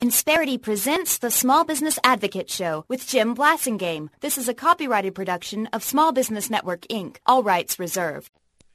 Insperity presents the Small Business Advocate Show with Jim Blasingame. This is a copyrighted production of Small Business Network, Inc., all rights reserved.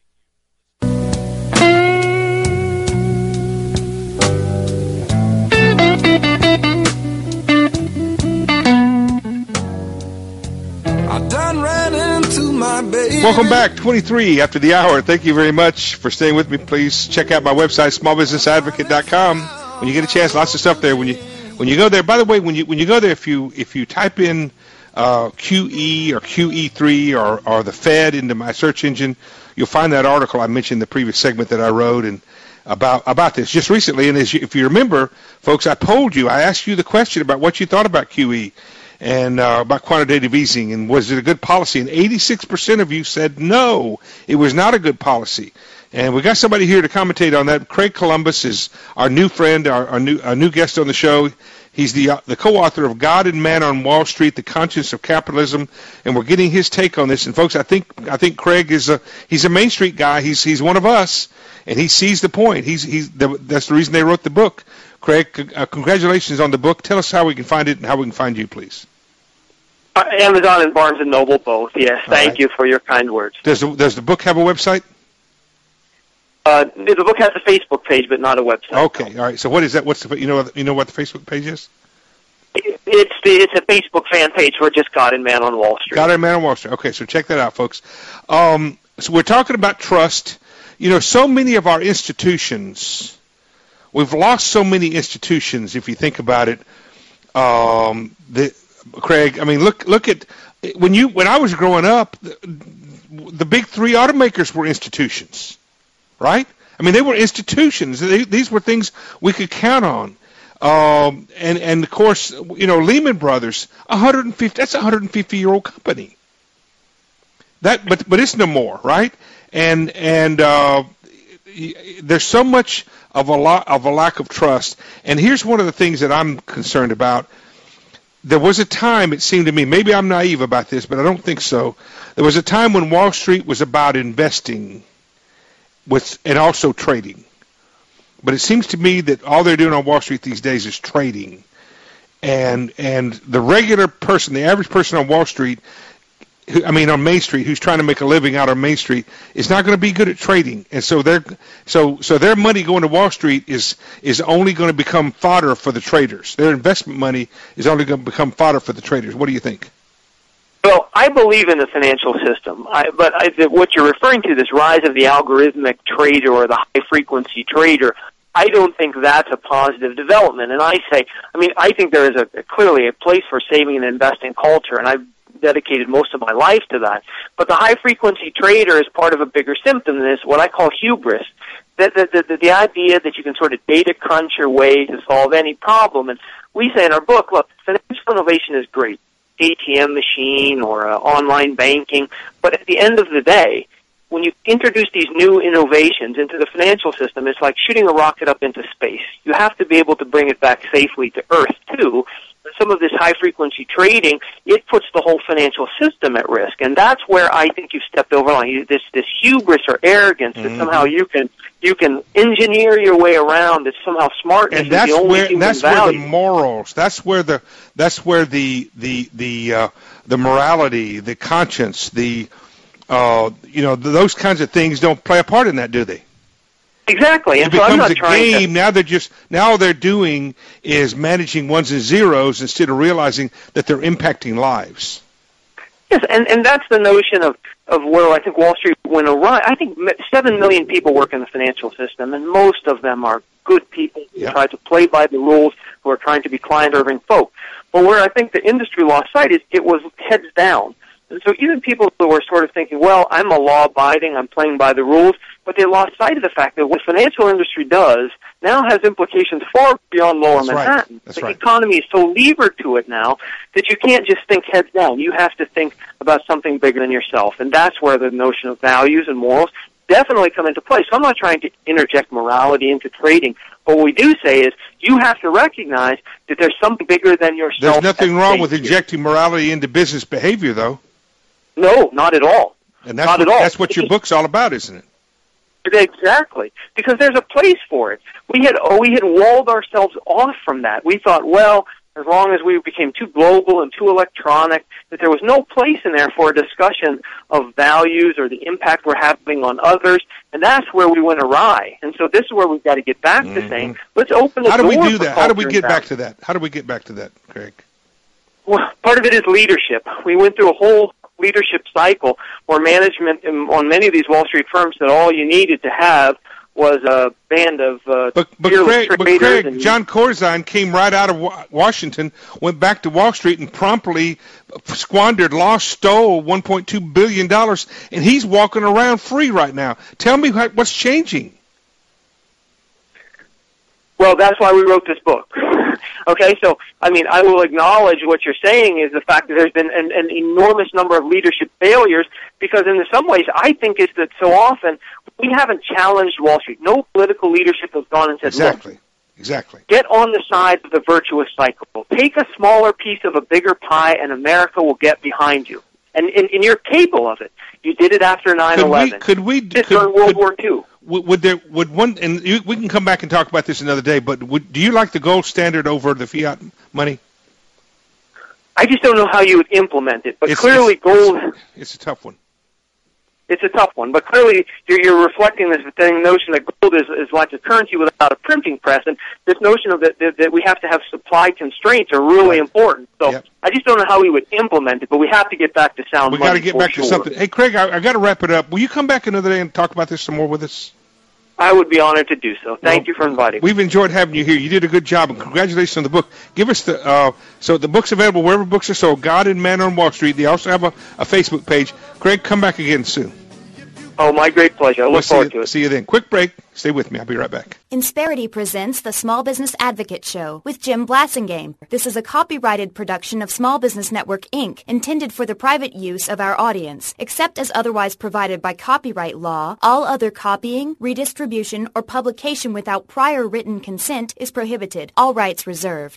I done ran into my baby. Welcome back, 23 after the hour. Thank you very much for staying with me. Please check out my website, smallbusinessadvocate.com. When you get a chance, lots of stuff there. When you go there, by the way, when you go there, if you type in QE or QE3 or the Fed into my search engine, you'll find that article I mentioned in the previous segment that I wrote and about this just recently. And if you remember, folks, I asked you the question about what you thought about QE. And about quantitative easing, and was it a good policy? And 86% of you said no, it was not a good policy. And we got somebody here to commentate on that. Craig Columbus is our new friend, our new guest on the show. He's the co-author of God and Man on Wall Street: The Conscience of Capitalism, and we're getting his take on this. And folks, I think Craig he's a Main Street guy. He's one of us, and he sees the point. That's the reason they wrote the book. Craig, congratulations on the book. Tell us how we can find it and how we can find you, please. Amazon and Barnes & Noble both, yes. Thank you for your kind words. Does the book have a website? The book has a Facebook page, but not a website. Okay, all right. So what is that? You know what the Facebook page is? It's a Facebook fan page for just God and Man on Wall Street. God and Man on Wall Street. Okay, so check that out, folks. So we're talking about trust. You know, so many of our institutions, we've lost so many institutions, if you think about it. Craig, I mean, look at when I was growing up, the big three automakers were institutions, right? I mean, they were institutions. These were things we could count on. And of course, you know, Lehman Brothers, 150. That's a 150-year-old company. But it's no more, right? And there's so much of a lack of trust. And here's one of the things that I'm concerned about. There was a time, it seemed to me, maybe I'm naive about this, but I don't think so. There was a time when Wall Street was about investing and also trading. But it seems to me that all they're doing on Wall Street these days is trading. And the regular person, the average person on Wall Street, on Main Street, who's trying to make a living out on Main Street, is not going to be good at trading, and so their money going to Wall Street is only going to become fodder for the traders. Their investment money is only going to become fodder for the traders. What do you think? Well, I believe in the financial system, but what you're referring to, this rise of the algorithmic trader or the high-frequency trader, I don't think that's a positive development. And I think there is clearly a place for saving and investing culture, and I've dedicated most of my life to that. But the high-frequency trader is part of a bigger symptom than this, what I call hubris. The idea that you can sort of data crunch your way to solve any problem. And we say in our book, look, financial innovation is great. ATM machine or online banking. But at the end of the day, when you introduce these new innovations into the financial system, it's like shooting a rocket up into space. You have to be able to bring it back safely to Earth, too. Some of this high-frequency trading, it puts the whole financial system at risk. And that's where I think you've stepped over the line. This hubris or arrogance that somehow you can engineer your way around, that somehow smartness is the only human value. Where the morals, that's where the morality, the conscience, those kinds of things don't play a part in that, do they? Exactly. And it becomes a game. Now all they're doing is managing ones and zeros instead of realizing that they're impacting lives. Yes, and that's the notion of where I think Wall Street went awry. I think 7 million people work in the financial system, and most of them are good people who try to play by the rules, who are trying to be client-serving folk. But where I think the industry lost sight is it was heads down. And so even people who were sort of thinking, well, I'm a law-abiding, I'm playing by the rules, but they lost sight of the fact that what the financial industry does now has implications far beyond Lower Manhattan. The economy is so levered to it now that you can't just think heads down. You have to think about something bigger than yourself, and that's where the notion of values and morals definitely come into play. So I'm not trying to interject morality into trading, but what we do say is you have to recognize that there's something bigger than yourself. There's nothing wrong with injecting morality into business behavior, though. No, not at all. And that's what your book's all about, isn't it? Exactly, because there's a place for it. We had walled ourselves off from that. We thought, well, as long as we became too global and too electronic, that there was no place in there for a discussion of values or the impact we're having on others, and that's where we went awry. And so this is where we've got to get back to saying, let's open the door. How do we do that? How do we get back to that? How do we get back to that, Craig? Well, part of it is leadership. We went through a whole leadership cycle where management on many of these Wall Street firms said all you needed to have was a band of fearless traders. Craig, John Corzine came right out of Washington, went back to Wall Street, and promptly squandered, stole $1.2 billion, and he's walking around free right now. Tell me what's changing. Well, that's why we wrote this book. Okay, so, I mean, I will acknowledge what you're saying is the fact that there's been an enormous number of leadership failures, because in some ways I think it's that so often we haven't challenged Wall Street. No political leadership has gone and said, Exactly. Get on the side of the virtuous cycle. Take a smaller piece of a bigger pie, and America will get behind you. And you're capable of it. You did it after 9/11. Could we during World War II. Would one, and we can come back and talk about this another day, but do you like the gold standard over the fiat money? I just don't know how you would implement it, but clearly gold... It's a tough one. It's a tough one, but clearly you're reflecting this notion that gold is like a currency without a printing press, and this notion of that we have to have supply constraints are really important. So I just don't know how we would implement it, but we have to get back to sound money. We got to get back to something. Hey, Craig, I got to wrap it up. Will you come back another day and talk about this some more with us? I would be honored to do so. Thank you for inviting me. We've enjoyed having you here. You did a good job, and congratulations on the book. Give us so the book's available wherever books are sold. God and Man on Wall Street. They also have a Facebook page. Craig, come back again soon. Oh, my great pleasure. I look forward to it. See you then. Quick break. Stay with me. I'll be right back. Insperity presents the Small Business Advocate Show with Jim Blasingame. This is a copyrighted production of Small Business Network, Inc., intended for the private use of our audience. Except as otherwise provided by copyright law, all other copying, redistribution, or publication without prior written consent is prohibited. All rights reserved.